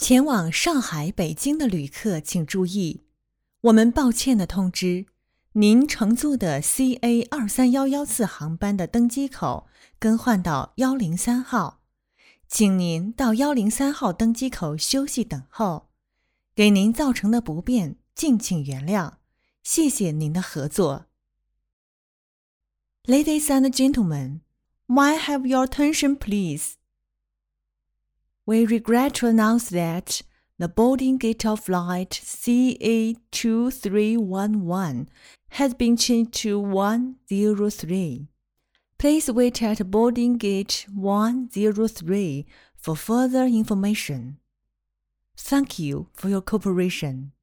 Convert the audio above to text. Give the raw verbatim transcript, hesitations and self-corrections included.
前往上海、北京的旅客请注意，我们抱歉地通知，您乘坐的 C A 二三一一四 航班的登机口更换到一零三号，请您到一零三号登机口休息等候，给您造成的不便敬请原谅，谢谢您的合作。Ladies and gentlemen, may I have your attention please?We regret to announce that the boarding gate of flight C A two three one one has been changed to one zero three. Please wait at boarding gate one zero three for further information. Thank you for your cooperation.